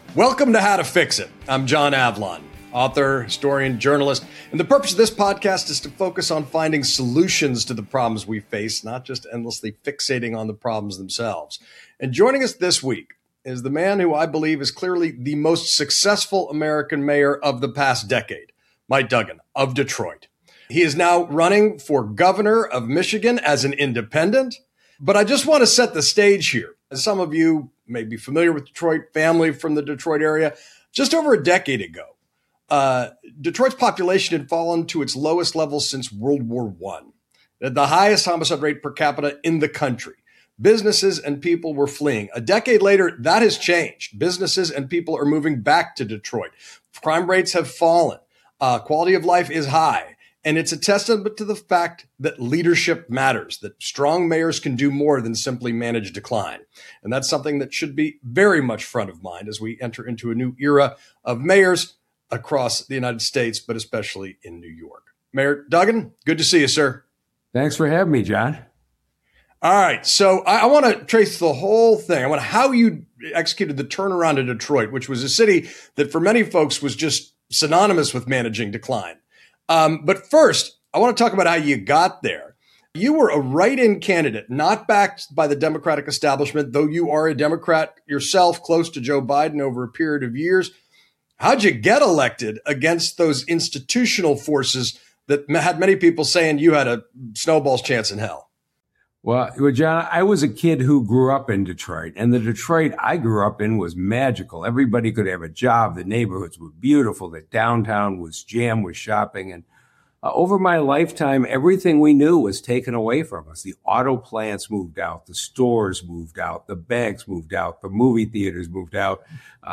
Welcome to How to Fix It. I'm John Avlon, author, historian, journalist, and the purpose of this podcast is to focus on finding solutions to the problems we face, not just endlessly fixating on the problems themselves. And joining us this week is the man who I believe is clearly the most successful American mayor of the past decade, Mike Duggan of Detroit. He is now running for governor of Michigan as an independent, but I just want to set the stage here. As some of you may be familiar with Detroit, family from the Detroit area, just over a decade ago, Detroit's population had fallen to its lowest level since World War I. It had the highest homicide rate per capita in the country. Businesses and people were fleeing. A decade later, that has changed. Businesses and people are moving back to Detroit. Crime rates have fallen. Quality of life is high. And it's a testament to the fact that leadership matters, that strong mayors can do more than simply manage decline. And that's something that should be very much front of mind as we enter into a new era of mayors across the United States, but especially in New York. Mayor Duggan, good to see you, sir. Thanks for having me, John. All right. So I want to trace the whole thing. I want how you executed the turnaround in Detroit, which was a city that for many folks was just synonymous with managing decline. But first, I want to talk about how you got there. You were a write-in candidate, not backed by the Democratic establishment, though you are a Democrat yourself, close to Joe Biden over a period of years. How'd you get elected against those institutional forces that had many people saying you had a snowball's chance in hell? Well, John, I was a kid who grew up in Detroit, and the Detroit I grew up in was magical. Everybody could have a job. The neighborhoods were beautiful. The downtown was jammed with shopping. And over my lifetime, everything we knew was taken away from us. The auto plants moved out. The stores moved out. The banks moved out. The movie theaters moved out.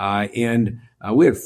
And we had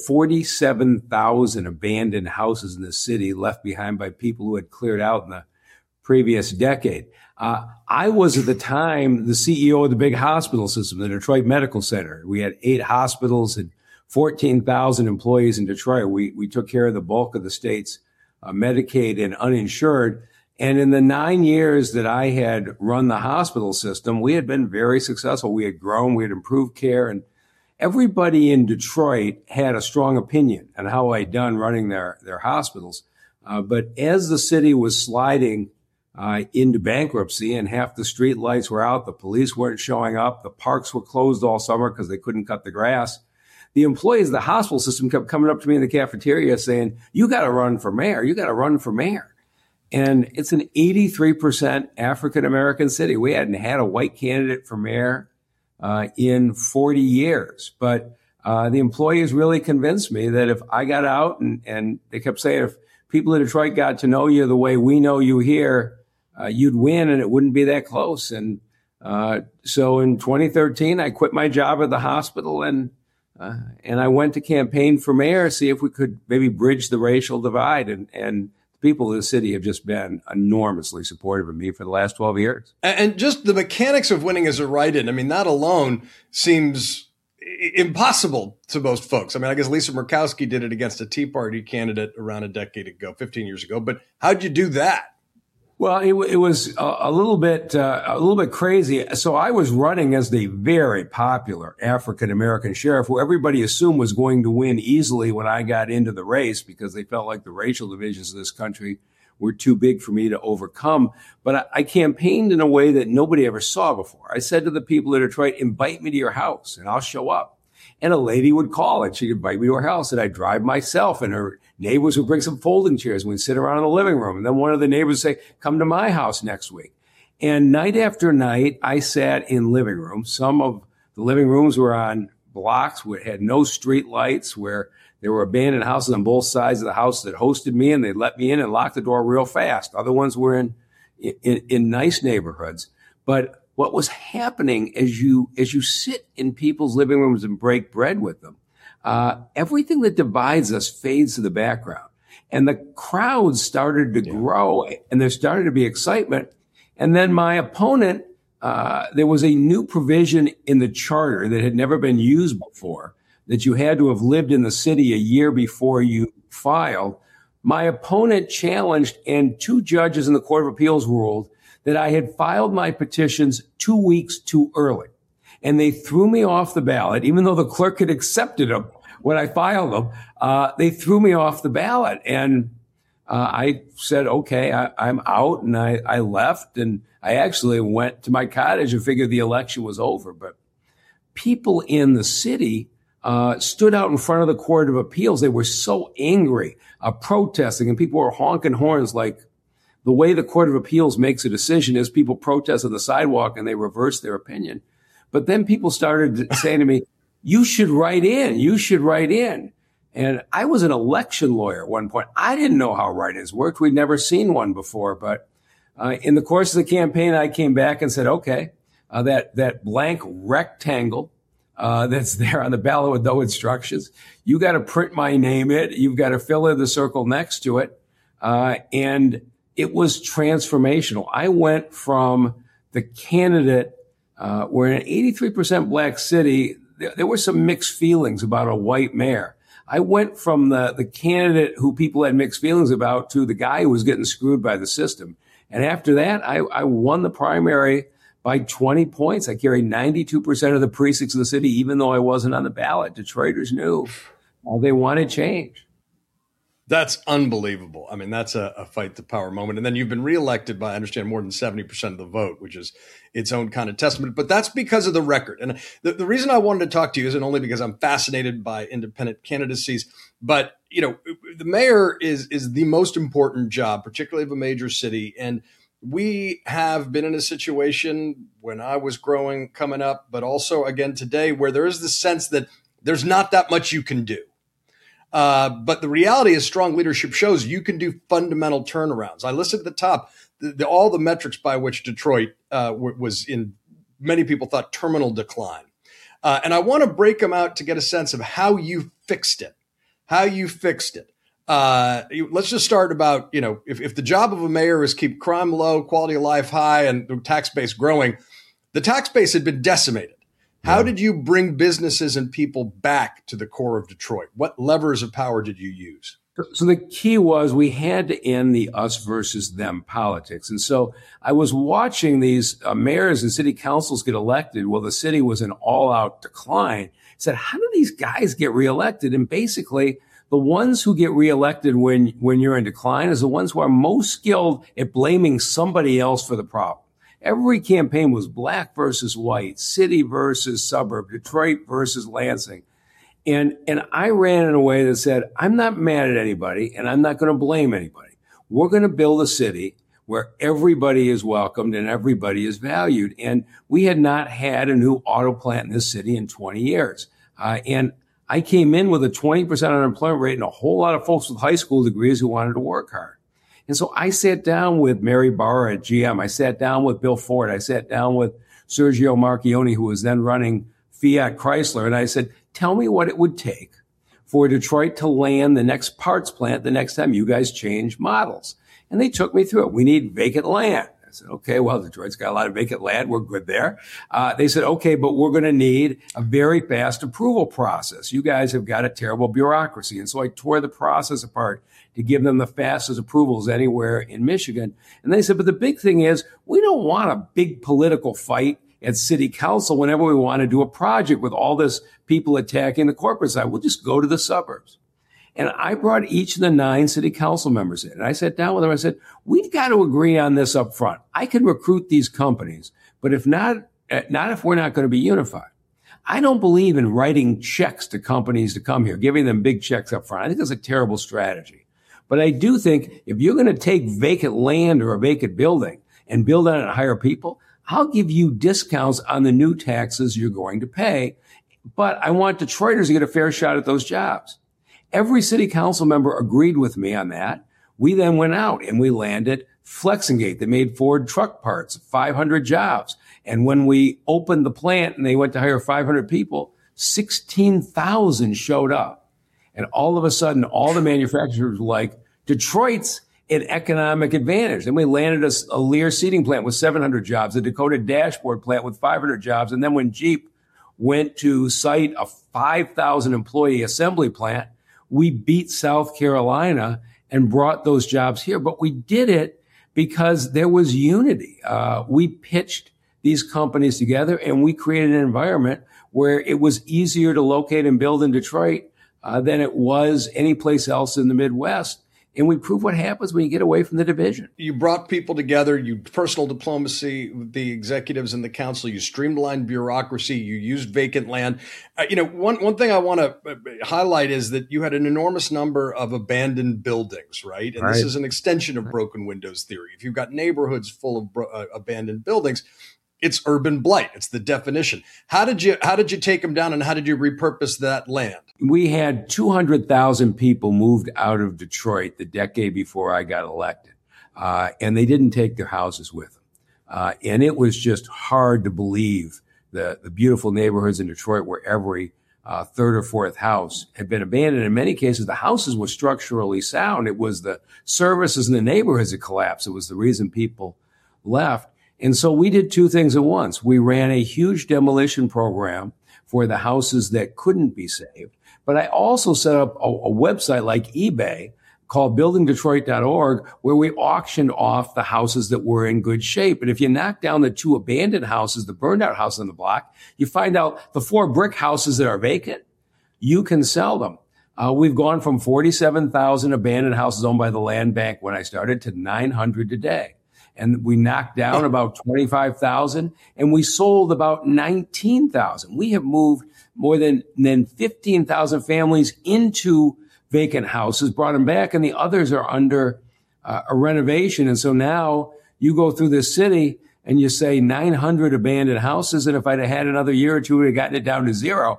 47,000 abandoned houses in the city left behind by people who had cleared out in the previous decade. I was at the time the CEO of the big hospital system, the Detroit Medical Center. We had 8 hospitals and 14,000 employees in Detroit. We took care of the bulk of the state's Medicaid and uninsured. And in the 9 years that I had run the hospital system, we had been very successful. We had grown, we had improved care, and everybody in Detroit had a strong opinion on how I'd done running their hospitals. But as the city was sliding into bankruptcy and half the street lights were out, the police weren't showing up, the parks were closed all summer because they couldn't cut the grass, the employees of the hospital system kept coming up to me in the cafeteria saying, you got to run for mayor. You got to run for mayor. And it's an 83% African-American city. We hadn't had a white candidate for mayor in 40 years. But the employees really convinced me that if I got out and they kept saying, if people in Detroit got to know you the way we know you here, you'd win and it wouldn't be that close. And so in 2013, I quit my job at the hospital and I went to campaign for mayor, see if we could maybe bridge the racial divide. And the people of the city have just been enormously supportive of me for the last 12 years. And just the mechanics of winning as a write-in, I mean, that alone seems impossible to most folks. I mean, I guess Lisa Murkowski did it against a Tea Party candidate around a decade ago, 15 years ago. But how'd you do that? Well, it was a little bit crazy. So I was running as the very popular African-American sheriff who everybody assumed was going to win easily when I got into the race because they felt like the racial divisions of this country were too big for me to overcome. But I campaigned in a way that nobody ever saw before. I said to the people in Detroit, invite me to your house and I'll show up. And a lady would call and she'd invite me to her house and I'd drive myself and her neighbors would bring some folding chairs and we'd sit around in the living room. And then one of the neighbors would say, come to my house next week. And night after night, I sat in living rooms. Some of the living rooms were on blocks where it had no street lights, where there were abandoned houses on both sides of the house that hosted me and they'd let me in and lock the door real fast. Other ones were in nice neighborhoods. But what was happening as you sit in people's living rooms and break bread with them, everything that divides us fades to the background. And the crowds started to grow and there started to be excitement. And then my opponent, there was a new provision in the charter that had never been used before, that you had to have lived in the city a year before you filed. My opponent challenged, and 2 judges in the Court of Appeals ruled that I had filed my petitions 2 weeks too early. And they threw me off the ballot, even though the clerk had accepted them when I filed them. They threw me off the ballot. And I said, okay, I'm out. And I left. And I actually went to my cottage and figured the election was over. But people in the city stood out in front of the Court of Appeals. They were so angry, protesting, and people were honking horns. Like, the way the Court of Appeals makes a decision is people protest on the sidewalk and they reverse their opinion. But then people started saying to me, you should write in. You should write in. And I was an election lawyer at one point. I didn't know how write-ins worked. We'd never seen one before. But in the course of the campaign, I came back and said, okay, that blank rectangle that's there on the ballot with no instructions, you got to print my name in. You've got to fill in the circle next to it. And it was transformational. I went from the candidate, we're in an 83% black city. There were some mixed feelings about a white mayor. I went from the candidate who people had mixed feelings about to the guy who was getting screwed by the system. And after that, I won the primary by 20 points. I carried 92% of the precincts of the city, even though I wasn't on the ballot. Detroiters knew they wanted change. That's unbelievable. I mean, that's a fight the power moment. And then you've been reelected by, I understand, more than 70% of the vote, which is its own kind of testament. But that's because of the record. And the reason I wanted to talk to you isn't only because I'm fascinated by independent candidacies, but, you know, the mayor is the most important job, particularly of a major city. And we have been in a situation when I was coming up, but also again today, where there is this sense that there's not that much you can do. But the reality is strong leadership shows you can do fundamental turnarounds. I listed at the top all the metrics by which Detroit was in, many people thought, terminal decline. And I want to break them out to get a sense of how you fixed it. Let's just start about, you know, if the job of a mayor is keep crime low, quality of life high, and the tax base growing, the tax base had been decimated. How did you bring businesses and people back to the core of Detroit? What levers of power did you use? So the key was we had to end the us versus them politics. And so I was watching these mayors and city councils get elected while the city was in all-out decline. I said, how do these guys get reelected? And basically, the ones who get reelected when you're in decline is the ones who are most skilled at blaming somebody else for the problem. Every campaign was black versus white, city versus suburb, Detroit versus Lansing. And I ran in a way that said, I'm not mad at anybody and I'm not going to blame anybody. We're going to build a city where everybody is welcomed and everybody is valued. And we had not had a new auto plant in this city in 20 years. And I came in with a 20% unemployment rate and a whole lot of folks with high school degrees who wanted to work hard. And so I sat down with Mary Barra at GM. I sat down with Bill Ford. I sat down with Sergio Marchionne, who was then running Fiat Chrysler. And I said, tell me what it would take for Detroit to land the next parts plant the next time you guys change models. And they took me through it. We need vacant land. I said, okay, well, Detroit's got a lot of vacant land. We're good there. They said, okay, but we're going to need a very fast approval process. You guys have got a terrible bureaucracy. And so I tore the process apart to give them the fastest approvals anywhere in Michigan. And they said, but the big thing is we don't want a big political fight at city council whenever we want to do a project with all this people attacking the corporate side. We'll just go to the suburbs. And I brought each of the 9 city council members in. And I sat down with them. I said, we've got to agree on this up front. I can recruit these companies, but if not if we're not going to be unified. I don't believe in writing checks to companies to come here, giving them big checks up front. I think that's a terrible strategy. But I do think if you're going to take vacant land or a vacant building and build on it and hire people, I'll give you discounts on the new taxes you're going to pay. But I want Detroiters to get a fair shot at those jobs. Every city council member agreed with me on that. We then went out and we landed Flexingate. They made Ford truck parts, 500 jobs. And when we opened the plant and they went to hire 500 people, 16,000 showed up. And all of a sudden, all the manufacturers were like, Detroit's an economic advantage. Then we landed a Lear seating plant with 700 jobs, a Dakota dashboard plant with 500 jobs. And then when Jeep went to site a 5,000 employee assembly plant, we beat South Carolina and brought those jobs here. But we did it because there was unity. We pitched these companies together, and we created an environment where it was easier to locate and build in Detroit than it was any place else in the Midwest. And we prove what happens when you get away from the division. You brought people together, you personal diplomacy with the executives and the council, you streamlined bureaucracy, you used vacant land. One thing I want to highlight is that you had an enormous number of abandoned buildings, right? And This is an extension of broken windows theory. If you've got neighborhoods full of abandoned buildings, it's urban blight. It's the definition. How did you take them down, and how did you repurpose that land? We had 200,000 people moved out of Detroit the decade before I got elected, and they didn't take their houses with them. And it was just hard to believe the beautiful neighborhoods in Detroit where every third or fourth house had been abandoned. In many cases, the houses were structurally sound. It was the services in the neighborhoods that collapsed. It was the reason people left. And so we did two things at once. We ran a huge demolition program for the houses that couldn't be saved. But I also set up a website like eBay called buildingdetroit.org, where we auctioned off the houses that were in good shape. And if you knock down the two abandoned houses, the burned out house on the block, you find out the 4 brick houses that are vacant, you can sell them. We've gone from 47,000 abandoned houses owned by the land bank when I started to 900 today. And we knocked down about 25,000, and we sold about 19,000. We have moved more than 15,000 families into vacant houses, brought them back, and the others are under a renovation. And so now you go through this city and you say 900 abandoned houses, and if I'd have had another year or two, we'd have gotten it down to 0.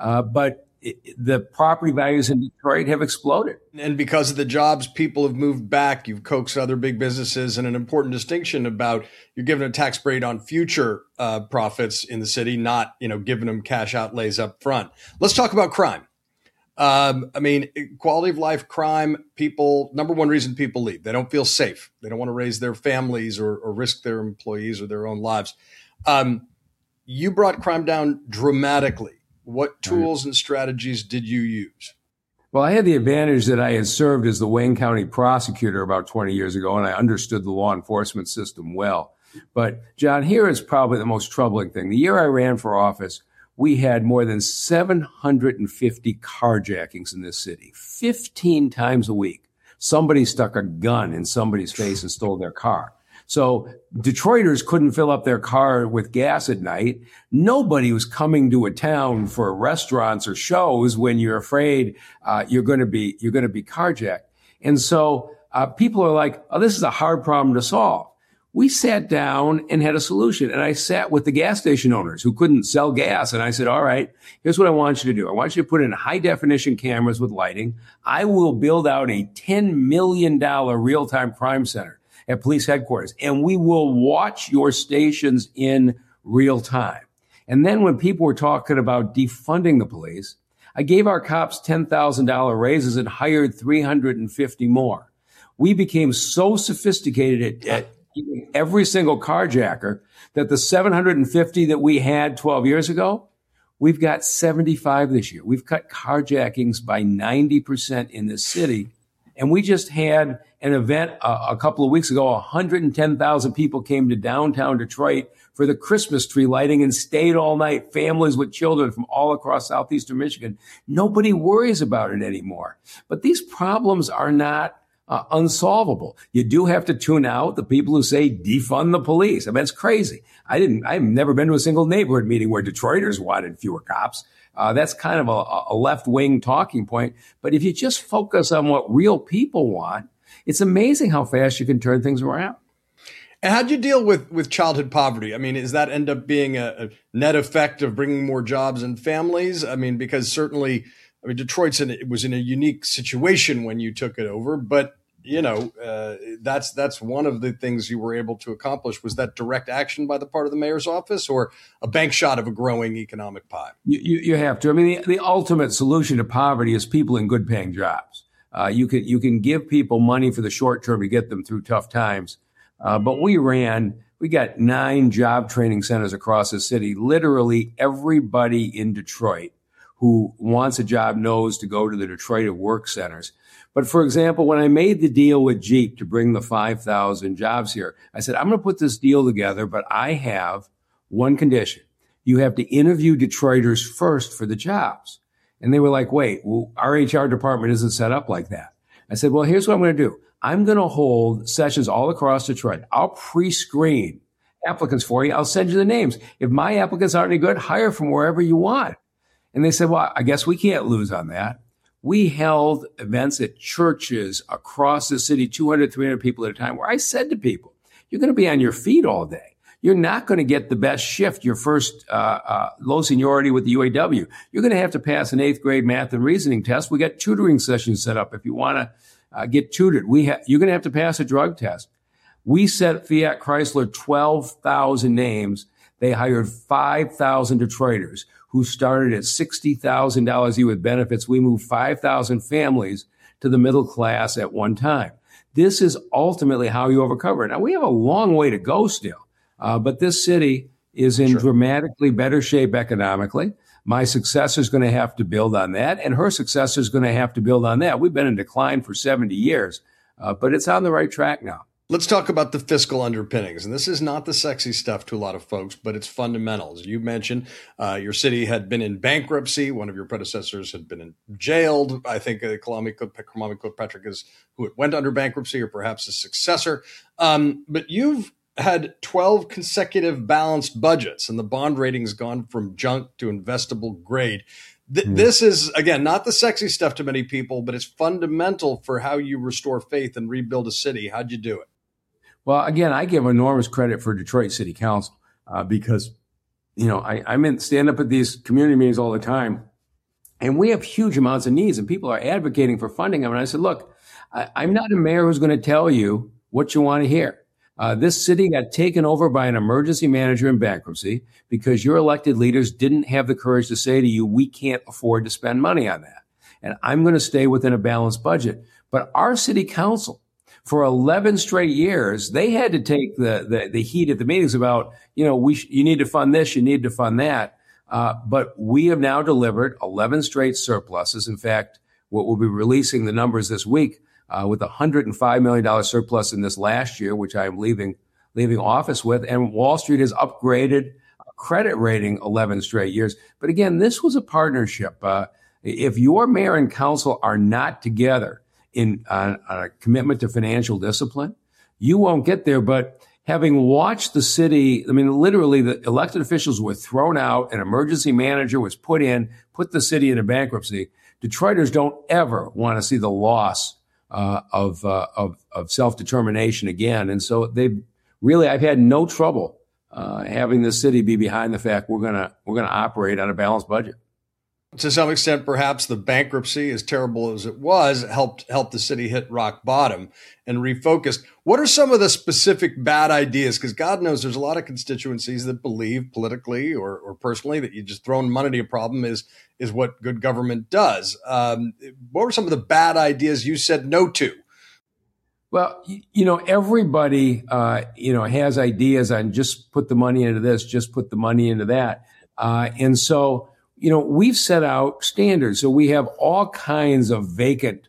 But the property values in Detroit have exploded. And because of the jobs, people have moved back. You've coaxed other big businesses, and an important distinction about you're giving a tax break on future profits in the city, not, giving them cash outlays up front. Let's talk about crime. Quality of life, crime, people, number one reason people leave. They don't feel safe. They don't want to raise their families or risk their employees or their own lives. You brought crime down dramatically. What tools and strategies did you use? Well, I had the advantage that I had served as the Wayne County prosecutor about 20 years ago, and I understood the law enforcement system well. But, John, here is probably the most troubling thing. The year I ran for office, we had more than 750 carjackings in this city. 15 times a week, somebody stuck a gun in somebody's face and stole their car. So Detroiters couldn't fill up their car with gas at night. Nobody was coming to a town for restaurants or shows when you're afraid you're going to be carjacked. And so people are like, oh, this is a hard problem to solve. We sat down and had a solution. And I sat with the gas station owners who couldn't sell gas. And I said, all right, here's what I want you to do. I want you to put in high definition cameras with lighting. I will build out a $10 million real-time crime center at police headquarters, and we will watch your stations in real time. And then when people were talking about defunding the police, I gave our cops $10,000 raises and hired 350 more. We became so sophisticated at every single carjacker that the 750 that we had 12 years ago, we've got 75 this year. We've cut carjackings by 90% in this city. And we just had an event a couple of weeks ago. 110,000 people came to downtown Detroit for the Christmas tree lighting and stayed all night, families with children from all across southeastern Michigan. Nobody worries about it anymore. But these problems are not unsolvable. You do have to tune out the people who say defund the police. I mean, it's crazy. I've never been to a single neighborhood meeting where Detroiters wanted fewer cops. That's kind of a left-wing talking point. But if you just focus on what real people want, it's amazing how fast you can turn things around. And how'd you deal with childhood poverty? I mean, does that end up being a net effect of bringing more jobs and families? I mean, because certainly, Detroit was in a unique situation when you took it over, but that's one of the things you were able to accomplish. Was that direct action by the part of the mayor's office, or a bank shot of a growing economic pie? You have to. I mean, the ultimate solution to poverty is people in good paying jobs. You can give people money for the short term to get them through tough times. But we got 9 job training centers across the city. Literally everybody in Detroit who wants a job knows to go to the Detroit Work Centers. But for example, when I made the deal with Jeep to bring the 5,000 jobs here, I said, I'm going to put this deal together, but I have one condition. You have to interview Detroiters first for the jobs. And they were like, wait, well, our HR department isn't set up like that. I said, well, here's what I'm going to do. I'm going to hold sessions all across Detroit. I'll pre-screen applicants for you. I'll send you the names. If my applicants aren't any good, hire from wherever you want. And they said, well, I guess we can't lose on that. We held events at churches across the city, 200, 300 people at a time, where I said to people, you're going to be on your feet all day. You're not going to get the best shift, your first low seniority with the UAW. You're going to have to pass an 8th grade math and reasoning test. We got tutoring sessions set up if you want to get tutored. You're going to have to pass a drug test. We sent Fiat Chrysler 12,000 names. They hired 5,000 Detroiters who started at $60,000 a year with benefits. We moved 5,000 families to the middle class at one time. This is ultimately how you overcome it. Now, we have a long way to go still, but this city is in dramatically better shape economically. My successor is going to have to build on that, and her successor is going to have to build on that. We've been in decline for 70 years, but it's on the right track now. Let's talk about the fiscal underpinnings. And this is not the sexy stuff to a lot of folks, but it's fundamentals. You mentioned your city had been in bankruptcy. One of your predecessors had been jailed. I think Kwame Kilpatrick is who it went under bankruptcy, or perhaps a successor. But you've had 12 consecutive balanced budgets, and the bond rating's gone from junk to investable grade. This is, again, not the sexy stuff to many people, but it's fundamental for how you restore faith and rebuild a city. How'd you do it? Well, again, I give enormous credit for Detroit City Council because, I stand up at these community meetings all the time, and we have huge amounts of needs, and people are advocating for funding them. And I said, look, I'm not a mayor who's going to tell you what you want to hear. This city got taken over by an emergency manager in bankruptcy because your elected leaders didn't have the courage to say to you, we can't afford to spend money on that. And I'm going to stay within a balanced budget. But our city council, for 11 straight years, they had to take the heat at the meetings about, you need to fund this, you need to fund that. But we have now delivered 11 straight surpluses. In fact, we'll be releasing the numbers this week with a $105 million surplus in this last year, which I am leaving office with. And Wall Street has upgraded credit rating 11 straight years. But again, this was a partnership. If your mayor and council are not together in a commitment to financial discipline, you won't get there. But having watched the city, literally the elected officials were thrown out, an emergency manager was put the city into bankruptcy. Detroiters don't ever want to see the loss of self-determination again. And so I've had no trouble having the city be behind the fact we're gonna operate on a balanced budget. To some extent, perhaps the bankruptcy, as terrible as it was, helped the city hit rock bottom and refocus. What are some of the specific bad ideas? Because God knows there's a lot of constituencies that believe politically or personally that you just throwing money at a problem is what good government does. What were some of the bad ideas you said no to? Well, everybody, has ideas on just put the money into this, just put the money into that. And so, we've set out standards. So we have all kinds of vacant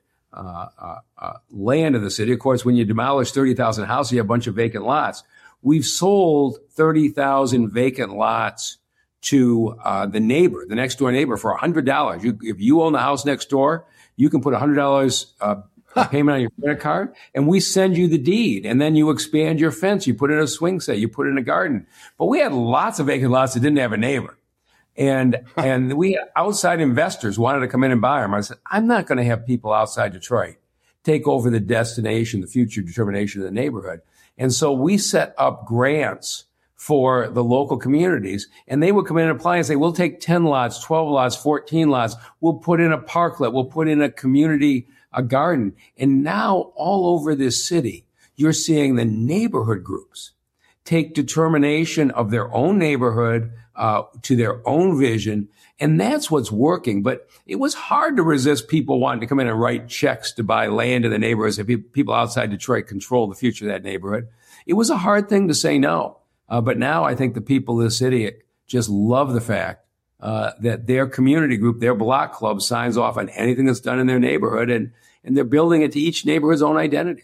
land in the city. Of course, when you demolish 30,000 houses, you have a bunch of vacant lots. We've sold 30,000 vacant lots to the next door neighbor for $100. If you own the house next door, you can put $100 payment on your credit card, and we send you the deed. And then you expand your fence. You put in a swing set. You put in a garden. But we had lots of vacant lots that didn't have a neighbor. And we outside investors wanted to come in and buy them. I said, I'm not going to have people outside Detroit take over the destination, the future determination of the neighborhood. And so we set up grants for the local communities, and they would come in and apply and say, we'll take 10 lots, 12 lots, 14 lots. We'll put in a parklet. We'll put in a community, a garden. And now all over this city, you're seeing the neighborhood groups take determination of their own neighborhood to their own vision. And that's what's working. But it was hard to resist people wanting to come in and write checks to buy land in the neighborhoods if people outside Detroit control the future of that neighborhood. It was a hard thing to say no. But now I think the people of the city just love the fact that their community group, their block club signs off on anything that's done in their neighborhood. And they're building it to each neighborhood's own identity.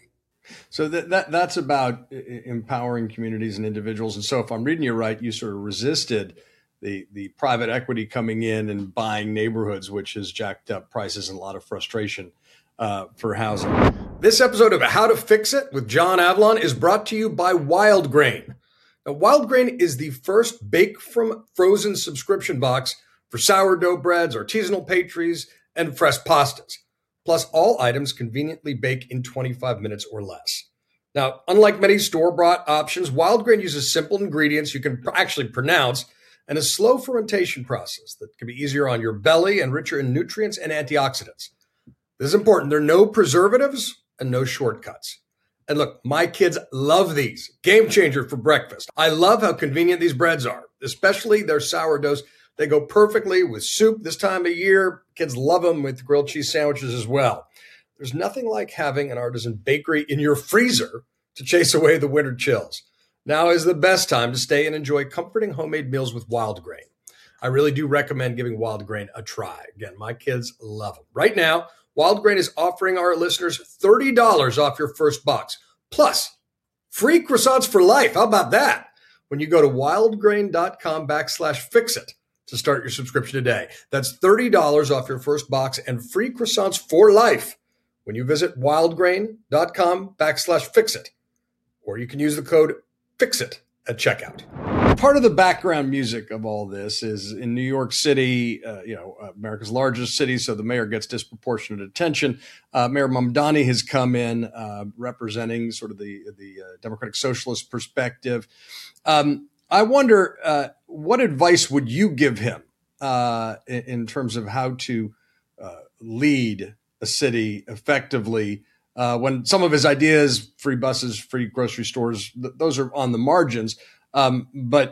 So that's about empowering communities and individuals. And so if I'm reading you right, you sort of resisted the private equity coming in and buying neighborhoods, which has jacked up prices and a lot of frustration for housing. This episode of How to Fix It with John Avlon is brought to you by Wild Grain. Now, Wild Grain is the first bake from frozen subscription box for sourdough breads, artisanal pastries, and fresh pastas. Plus, all items conveniently bake in 25 minutes or less. Now, unlike many store-bought options, Wild Grain uses simple ingredients you can actually pronounce and a slow fermentation process that can be easier on your belly and richer in nutrients and antioxidants. This is important. There are no preservatives and no shortcuts. And look, my kids love these. Game changer for breakfast. I love how convenient these breads are, especially their sourdoughs. They go perfectly with soup this time of year. Kids love them with grilled cheese sandwiches as well. There's nothing like having an artisan bakery in your freezer to chase away the winter chills. Now is the best time to stay and enjoy comforting homemade meals with Wild Grain. I really do recommend giving Wild Grain a try. Again, my kids love them. Right now, Wild Grain is offering our listeners $30 off your first box, plus free croissants for life. How about that? When you go to wildgrain.com/fixit to start your subscription today. That's $30 off your first box and free croissants for life when you visit wildgrain.com/fixit. Or you can use the code FIXIT at checkout. Part of the background music of all this is in New York City, America's largest city, so the mayor gets disproportionate attention. Mayor Mamdani has come in representing sort of the Democratic Socialist perspective. I wonder, what advice would you give him in terms of how to lead a city effectively when some of his ideas, free buses, free grocery stores, those are on the margins, but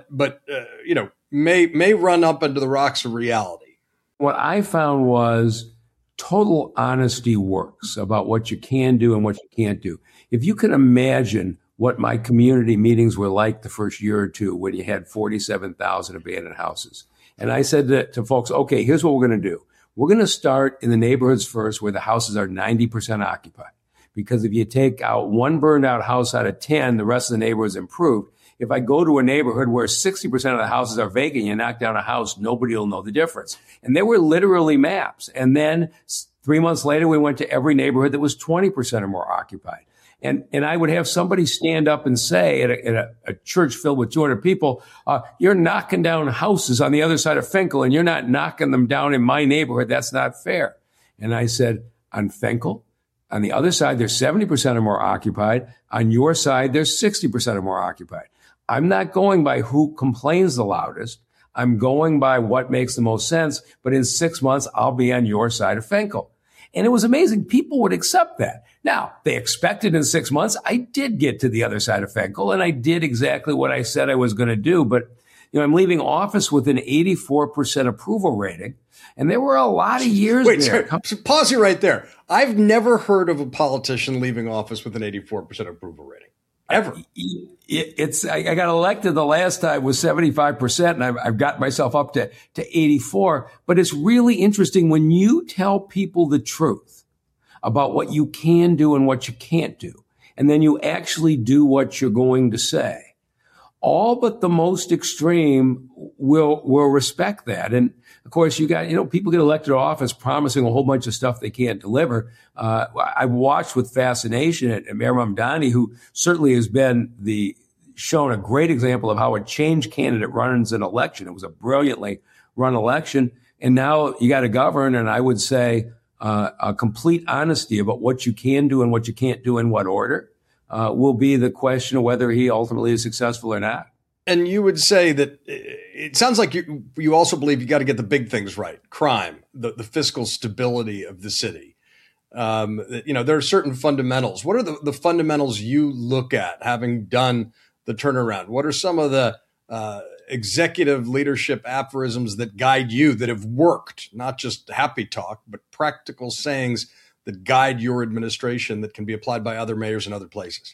may run up into the rocks of reality? What I found was total honesty works about what you can do and what you can't do. If you can imagine what my community meetings were like the first year or two when you had 47,000 abandoned houses. And I said to folks, okay, here's what we're going to do. We're going to start in the neighborhoods first where the houses are 90% occupied. Because if you take out one burned out house out of 10, the rest of the neighborhood's improved. If I go to a neighborhood where 60% of the houses are vacant, you knock down a house, nobody will know the difference. And there were literally maps. And then 3 months later, we went to every neighborhood that was 20% or more occupied. And I would have somebody stand up and say at a church filled with 200 people, you're knocking down houses on the other side of Fenkell and you're not knocking them down in my neighborhood. That's not fair. And I said, on Fenkell, on the other side, there's 70% or more occupied. On your side, there's 60% or more occupied. I'm not going by who complains the loudest. I'm going by what makes the most sense. But in 6 months, I'll be on your side of Fenkell. And it was amazing. People would accept that. Now, they expected in 6 months. I did get to the other side of Fenkell, and I did exactly what I said I was going to do. But, I'm leaving office with an 84% approval rating. And there were a lot of years there. So pause you right there. I've never heard of a politician leaving office with an 84% approval rating. Ever. I got elected the last time was 75%, and I've got myself up to 84. But it's really interesting when you tell people the truth about what you can do and what you can't do, and then you actually do what you're going to say. All but the most extreme will respect that. And of course, you got, people get elected to office promising a whole bunch of stuff they can't deliver. I've watched with fascination at Mayor Mamdani, who certainly has been shown a great example of how a change candidate runs an election. It was a brilliantly run election. And now you got to govern. And I would say a complete honesty about what you can do and what you can't do in what order will be the question of whether he ultimately is successful or not. And you would say that it sounds like you also believe you got to get the big things right. Crime, the fiscal stability of the city. There are certain fundamentals. What are the fundamentals you look at having done the turnaround? What are some of the executive leadership aphorisms that guide you that have worked, not just happy talk, but practical sayings that guide your administration that can be applied by other mayors in other places?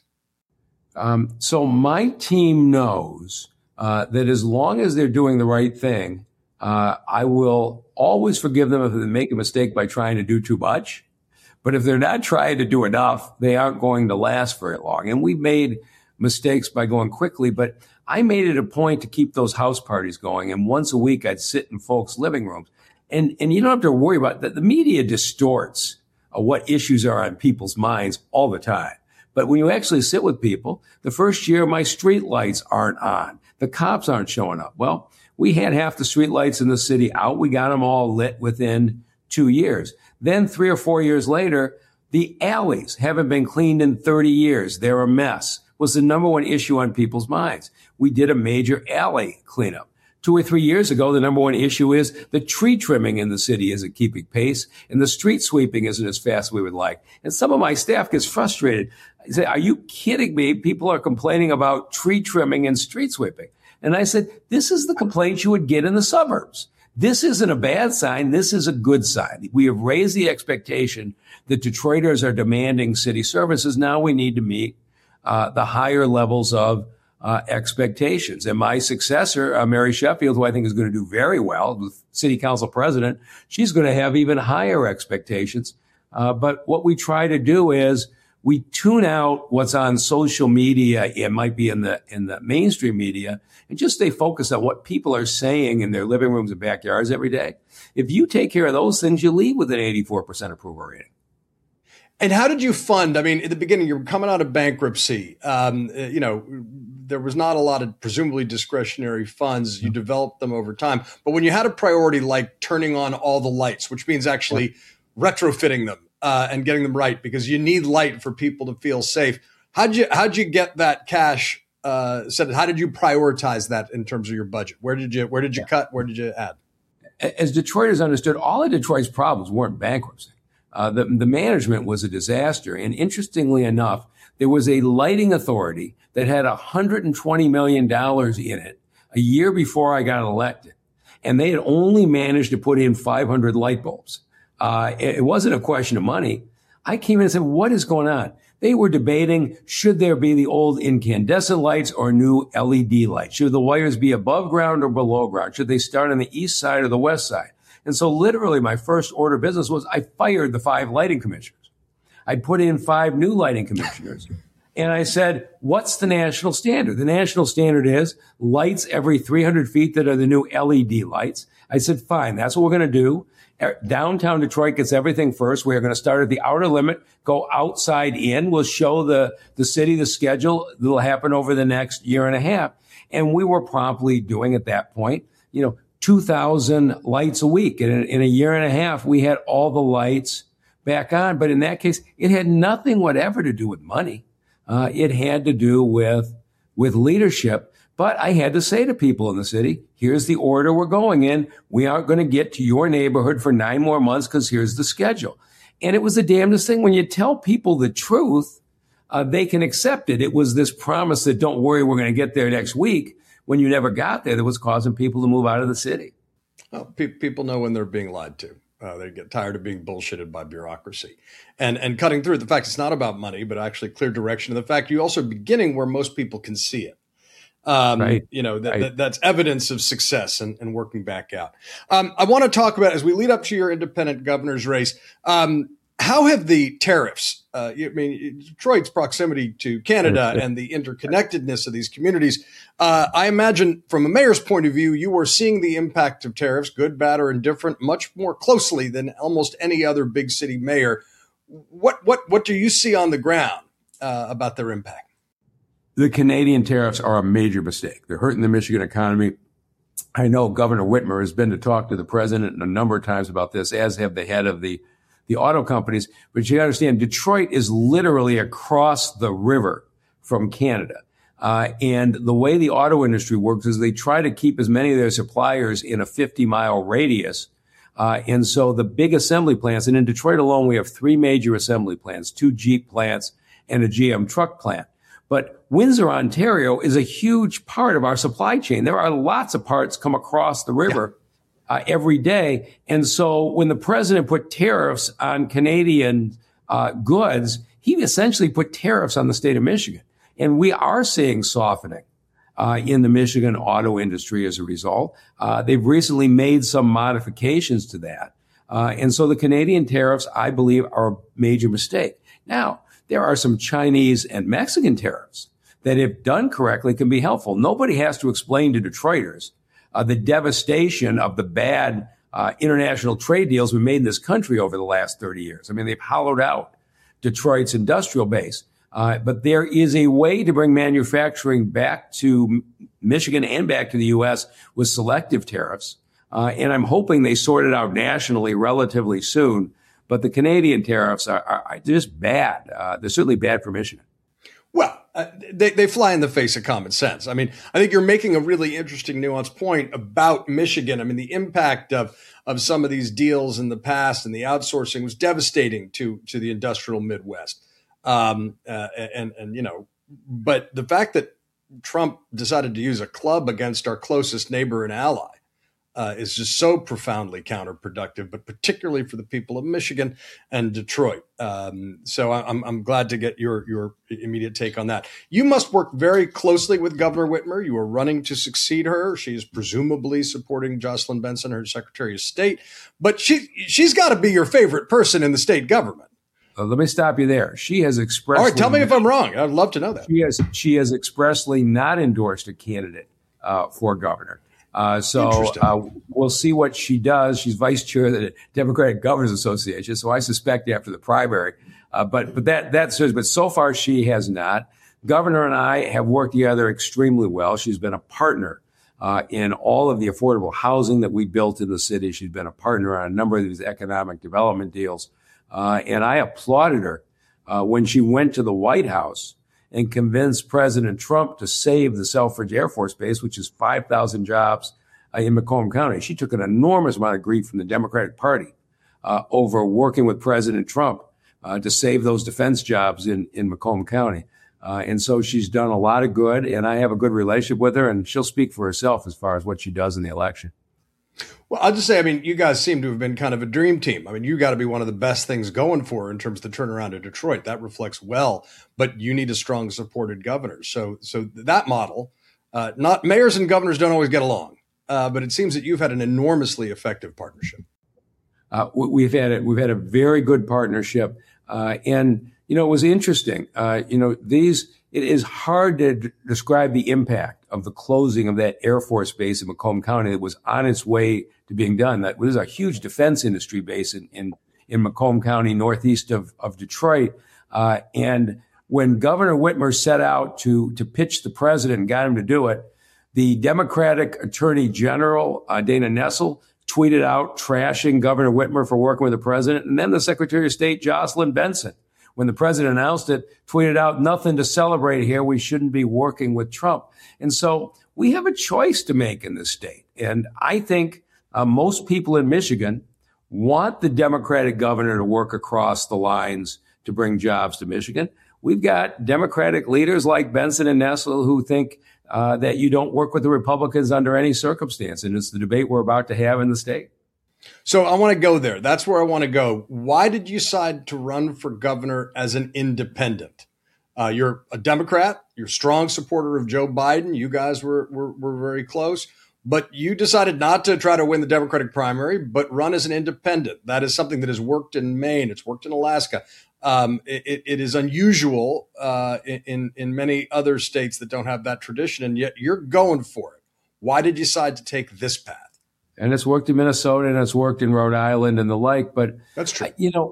So my team knows that as long as they're doing the right thing, I will always forgive them if they make a mistake by trying to do too much. But if they're not trying to do enough, they aren't going to last very long. And we made mistakes by going quickly, but I made it a point to keep those house parties going. And once a week, I'd sit in folks' living rooms. And you don't have to worry about that. The media distorts what issues are on people's minds all the time. But when you actually sit with people, the first year, my street lights aren't on. The cops aren't showing up. Well, we had half the street lights in the city out. We got them all lit within 2 years. Then 3 or 4 years later, the alleys haven't been cleaned in 30 years. They're a mess. Was the number one issue on people's minds. We did a major alley cleanup. 2 or 3 years ago, the number one issue is the tree trimming in the city isn't keeping pace, and the street sweeping isn't as fast as we would like. And some of my staff gets frustrated. I say, are you kidding me? People are complaining about tree trimming and street sweeping. And I said, this is the complaints you would get in the suburbs. This isn't a bad sign. This is a good sign. We have raised the expectation that Detroiters are demanding city services. Now we need to meet the higher levels of expectations. And my successor, Mary Sheffield, who I think is going to do very well, the city council president, she's going to have even higher expectations. But what we try to do is we tune out what's on social media. It might be in the mainstream media, and just stay focused on what people are saying in their living rooms and backyards every day. If you take care of those things, you leave with an 84% approval rating. And how did you fund? I mean, at the beginning, you were coming out of bankruptcy. There was not a lot of presumably discretionary funds. You developed them over time. But when you had a priority like turning on all the lights, which means actually retrofitting them and getting them right, because you need light for people to feel safe. How'd you get that cash set? How did you prioritize that in terms of your budget? Where did you cut? Where did you add? As Detroiters understood, all of Detroit's problems weren't bankruptcy. The management was a disaster. And interestingly enough, there was a lighting authority that had $120 million in it a year before I got elected. And they had only managed to put in 500 light bulbs. It wasn't a question of money. I came in and said, what is going on? They were debating, should there be the old incandescent lights or new LED lights? Should the wires be above ground or below ground? Should they start on the east side or the west side? And so literally my first order of business was I fired the 5 lighting commissioners. I put in 5 new lighting commissioners. And I said, what's the national standard? The national standard is lights every 300 feet that are the new LED lights. I said, fine, that's what we're going to do. Downtown Detroit gets everything first. We're going to start at the outer limit, go outside in. We'll show the city the schedule that'll happen over the next year and a half. And we were promptly doing at that point, 2,000 lights a week. And in a year and a half, we had all the lights back on. But in that case, it had nothing whatever to do with money. It had to do with leadership. But I had to say to people in the city, here's the order we're going in. We aren't going to get to your neighborhood for 9 more months because here's the schedule. And it was the damnedest thing. When you tell people the truth, they can accept it. It was this promise that don't worry, we're going to get there next week. When you never got there, that was causing people to move out of the city. Well, people know when they're being lied to. They get tired of being bullshitted by bureaucracy and cutting through the fact it's not about money, but actually clear direction. And the fact you also beginning where most people can see it. Right. That's evidence of success and working back out. I want to talk about, as we lead up to your independent governor's race, how have the tariffs, Detroit's proximity to Canada and the interconnectedness of these communities, I imagine from a mayor's point of view, you are seeing the impact of tariffs, good, bad, or indifferent, much more closely than almost any other big city mayor. What do you see on the ground about their impact? The Canadian tariffs are a major mistake. They're hurting the Michigan economy. I know Governor Whitmer has been to talk to the president a number of times about this, as have the head of the auto companies. But you understand, Detroit is literally across the river from Canada. And the way the auto industry works is they try to keep as many of their suppliers in a 50-mile radius. And so the big assembly plants, and in Detroit alone, we have 3 major assembly plants, 2 Jeep plants and a GM truck plant. But Windsor, Ontario is a huge part of our supply chain. There are lots of parts come across the river every day. And so when the president put tariffs on Canadian goods, he essentially put tariffs on the state of Michigan. And we are seeing softening in the Michigan auto industry as a result. They've recently made some modifications to that. And so the Canadian tariffs, I believe, are a major mistake. Now, there are some Chinese and Mexican tariffs that, if done correctly, can be helpful. Nobody has to explain to Detroiters the devastation of the bad international trade deals we made in this country over the last 30 years. I mean, they've hollowed out Detroit's industrial base. But there is a way to bring manufacturing back to Michigan and back to the U.S. with selective tariffs. And I'm hoping they sort it out nationally relatively soon. But the Canadian tariffs are just bad. They're certainly bad for Michigan. Well, they fly in the face of common sense. I mean, I think you're making a really interesting, nuanced point about Michigan. I mean, the impact of some of these deals in the past and the outsourcing was devastating to the industrial Midwest. But the fact that Trump decided to use a club against our closest neighbor and ally is just so profoundly counterproductive, but particularly for the people of Michigan and Detroit. So I'm glad to get your immediate take on that. You must work very closely with Governor Whitmer. You are running to succeed her. She is presumably supporting Jocelyn Benson, her Secretary of State, but she's got to be your favorite person in the state government. Let me stop you there. She has expressly. All right, tell me if I'm wrong. I'd love to know that. She has expressly not endorsed a candidate for governor. So we'll see what she does. She's vice chair of the Democratic Governors Association, so I suspect after the primary. But so far she has not. Governor and I have worked together extremely well. She's been a partner in all of the affordable housing that we built in the city. She's been a partner on a number of these economic development deals. And I applauded her when she went to the White House and convinced President Trump to save the Selfridge Air Force Base, which is 5,000 jobs in Macomb County. She took an enormous amount of grief from the Democratic Party over working with President Trump to save those defense jobs in Macomb County. And so she's done a lot of good, and I have a good relationship with her, and she'll speak for herself as far as what she does in the election. Well, I'll just say, I mean, you guys seem to have been kind of a dream team. I mean, you got to be one of the best things going for her in terms of the turnaround of Detroit. That reflects well, but you need a strong supported governor. So that model, not mayors and governors don't always get along, but it seems that you've had an enormously effective partnership. We've had a very good partnership, and it was interesting. It is hard to describe the impact of the closing of that Air Force base in Macomb County that was on its way to being done. That was a huge defense industry base in Macomb County, northeast of Detroit. And when Governor Whitmer set out to pitch the president and got him to do it, the Democratic Attorney General, Dana Nessel, tweeted out trashing Governor Whitmer for working with the president. And then the Secretary of State, Jocelyn Benson, when the president announced it, tweeted out, "Nothing to celebrate here. We shouldn't be working with Trump." And so we have a choice to make in this state. And I think most people in Michigan want the Democratic governor to work across the lines to bring jobs to Michigan. We've got Democratic leaders like Benson and Nessel who think that you don't work with the Republicans under any circumstance. And it's the debate we're about to have in the state. So I want to go there. That's where I want to go. Why did you decide to run for governor as an independent? You're a Democrat. You're a strong supporter of Joe Biden. You guys were very close. But you decided not to try to win the Democratic primary, but run as an independent. That is something that has worked in Maine. It's worked in Alaska. It is unusual in many other states that don't have that tradition, and yet you're going for it. Why did you decide to take this path? And it's worked in Minnesota and it's worked in Rhode Island and the like. But that's true.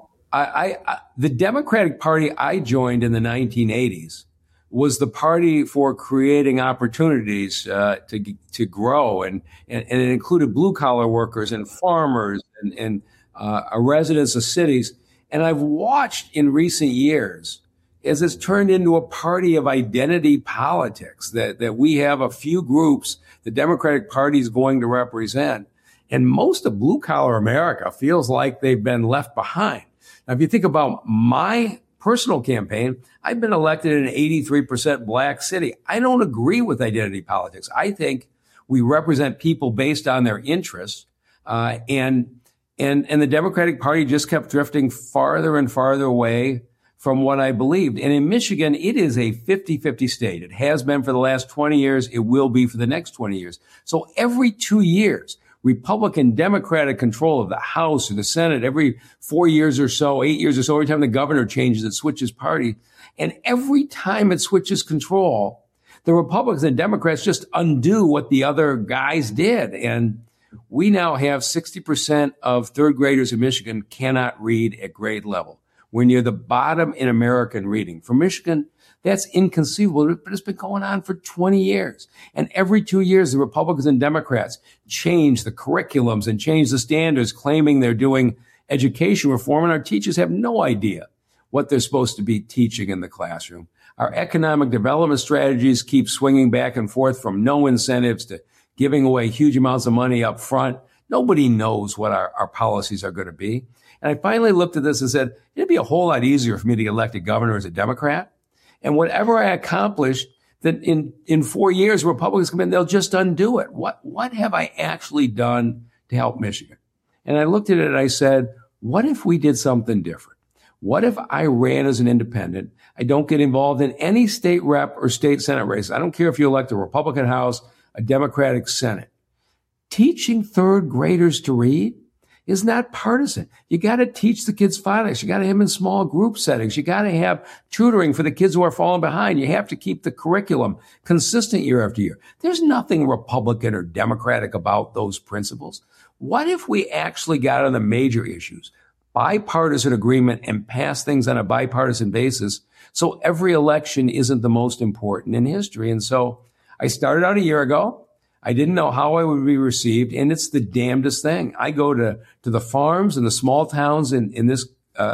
The Democratic Party I joined in the 1980s was the party for creating opportunities to grow, and it included blue collar workers and farmers and residents of cities. And I've watched in recent years as it's turned into a party of identity politics, that we have a few groups the Democratic Party is going to represent. And most of blue collar America feels like they've been left behind. Now, if you think about my personal campaign, I've been elected in an 83% black city. I don't agree with identity politics. I think we represent people based on their interests. And the Democratic Party just kept drifting farther and farther away from what I believed. And in Michigan, it is a 50-50 state. It has been for the last 20 years. It will be for the next 20 years. So every 2 years, Republican Democratic control of the House or the Senate every 4 years or so, 8 years or so, every time the governor changes, it switches party. And every time it switches control, the Republicans and Democrats just undo what the other guys did. And we now have 60% of third graders in Michigan cannot read at grade level. We're near the bottom in American reading. For Michigan, that's inconceivable, but it's been going on for 20 years. And every 2 years, the Republicans and Democrats change the curriculums and change the standards, claiming they're doing education reform, and our teachers have no idea what they're supposed to be teaching in the classroom. Our economic development strategies keep swinging back and forth from no incentives to giving away huge amounts of money up front. Nobody knows what our policies are going to be. And I finally looked at this and said, it'd be a whole lot easier for me to get elected governor as a Democrat. And whatever I accomplished, that in 4 years, Republicans come in, they'll just undo it. What have I actually done to help Michigan? And I looked at it and I said, what if we did something different? What if I ran as an independent? I don't get involved in any state rep or state Senate races. I don't care if you elect a Republican House, a Democratic Senate. Teaching third graders to read is not partisan. You got to teach the kids phonics. You got to have them in small group settings. You got to have tutoring for the kids who are falling behind. You have to keep the curriculum consistent year after year. There's nothing Republican or Democratic about those principles. What if we actually got on the major issues, bipartisan agreement, and pass things on a bipartisan basis so every election isn't the most important in history? And so I started out a year ago. I didn't know how I would be received, and it's the damnedest thing. I go to the farms and the small towns in this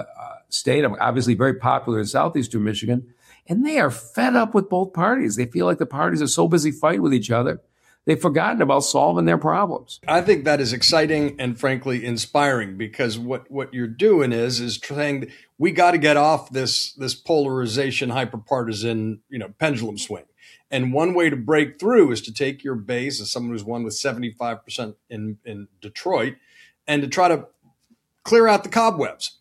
state. I'm obviously very popular in southeastern Michigan, and they are fed up with both parties. They feel like the parties are so busy fighting with each other, they've forgotten about solving their problems. I think that is exciting and frankly inspiring, because what you're doing is saying we got to get off this polarization, hyperpartisan, pendulum swing. And one way to break through is to take your base as someone who's won with 75% in Detroit and to try to clear out the cobwebs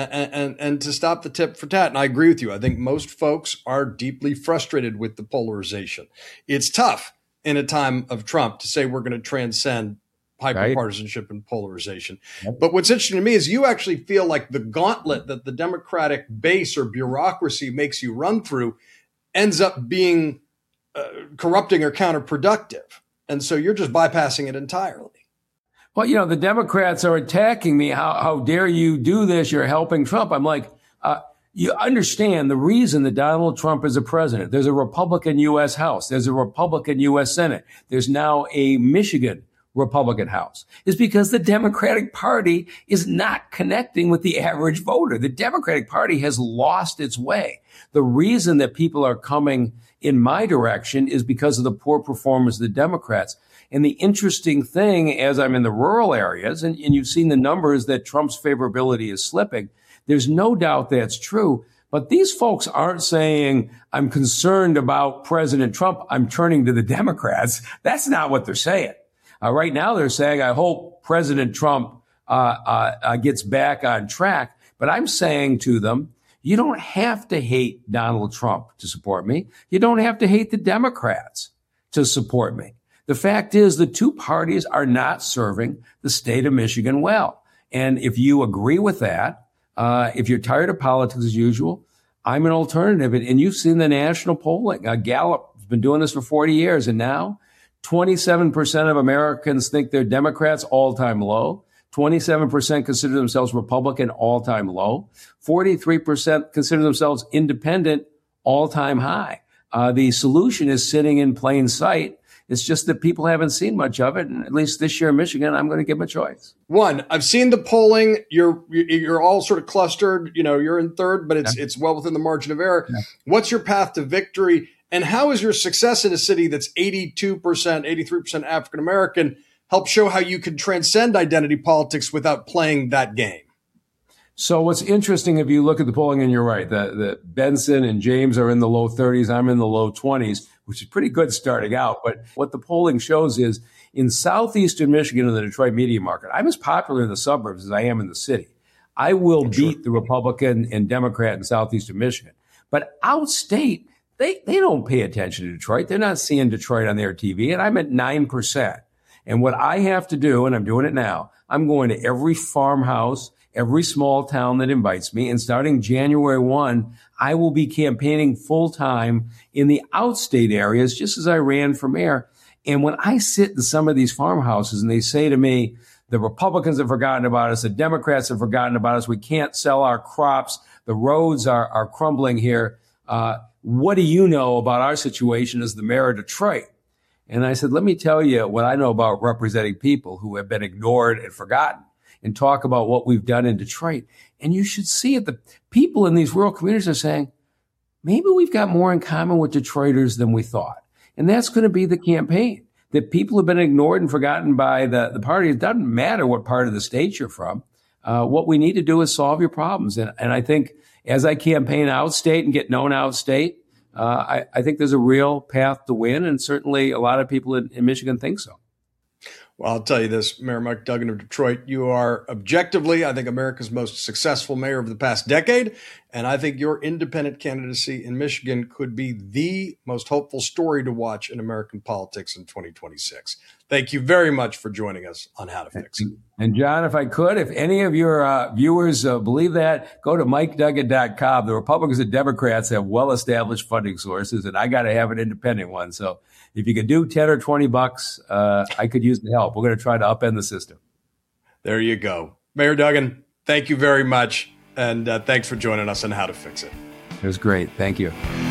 and to stop the tit for tat. And I agree with you. I think most folks are deeply frustrated with the polarization. It's tough in a time of Trump to say we're going to transcend hyperpartisanship and polarization. Yep. But what's interesting to me is you actually feel like the gauntlet that the Democratic base or bureaucracy makes you run through ends up being corrupting or counterproductive. And so you're just bypassing it entirely. Well, the Democrats are attacking me. How dare you do this? You're helping Trump. I'm like, you understand the reason that Donald Trump is a president. There's a Republican U.S. House. There's a Republican U.S. Senate. There's now a Michigan Republican House, is because the Democratic Party is not connecting with the average voter. The Democratic Party has lost its way. The reason that people are coming in my direction is because of the poor performance of the Democrats. And the interesting thing, as I'm in the rural areas, and you've seen the numbers that Trump's favorability is slipping, there's no doubt that's true. But these folks aren't saying, I'm concerned about President Trump, I'm turning to the Democrats. That's not what they're saying. Right now, they're saying, I hope President Trump gets back on track. But I'm saying to them, you don't have to hate Donald Trump to support me. You don't have to hate the Democrats to support me. The fact is the two parties are not serving the state of Michigan well. And if you agree with that, if you're tired of politics as usual, I'm an alternative. And you've seen the national polling. Gallup has been doing this for 40 years. And now 27% of Americans think they're Democrats, all-time low. 27% consider themselves Republican, all-time low. 43% consider themselves independent, all-time high. The solution is sitting in plain sight. It's just that people haven't seen much of it. And at least this year in Michigan, I'm going to give them a choice. One, I've seen the polling. You're all sort of clustered. You're in third, but it's well within the margin of error. Yeah. What's your path to victory? And how is your success in a city that's 82%, 83% African-American help show how you can transcend identity politics without playing that game? So what's interesting, if you look at the polling, and you're right, the Benson and James are in the low 30s. I'm in the low 20s, which is pretty good starting out. But what the polling shows is in southeastern Michigan in the Detroit media market, I'm as popular in the suburbs as I am in the city. I will beat the Republican and Democrat in southeastern Michigan. But outstate, they don't pay attention to Detroit. They're not seeing Detroit on their TV. And I'm at 9%. And what I have to do, and I'm doing it now, I'm going to every farmhouse, every small town that invites me. And starting January 1, I will be campaigning full time in the outstate areas, just as I ran for mayor. And when I sit in some of these farmhouses and they say to me, the Republicans have forgotten about us, the Democrats have forgotten about us, we can't sell our crops, the roads are crumbling here. What do you know about our situation as the mayor of Detroit? And I said, let me tell you what I know about representing people who have been ignored and forgotten, and talk about what we've done in Detroit. And you should see it. The people in these rural communities are saying, maybe we've got more in common with Detroiters than we thought. And that's going to be the campaign, that people have been ignored and forgotten by the party. It doesn't matter what part of the state you're from. What we need to do is solve your problems. And I think as I campaign outstate and get known outstate, I think there's a real path to win. And certainly a lot of people in Michigan think so. Well, I'll tell you this, Mayor Mike Duggan of Detroit, you are objectively, I think, America's most successful mayor of the past decade. And I think your independent candidacy in Michigan could be the most hopeful story to watch in American politics in 2026. Thank you very much for joining us on How to Fix It. And John, if I could, if any of your viewers believe that, go to MikeDuggan.com. The Republicans and Democrats have well-established funding sources, and I got to have an independent one. So if you could do 10 or 20 bucks, I could use the help. We're going to try to upend the system. There you go. Mayor Duggan, thank you very much. And thanks for joining us on How to Fix It. It was great. Thank you.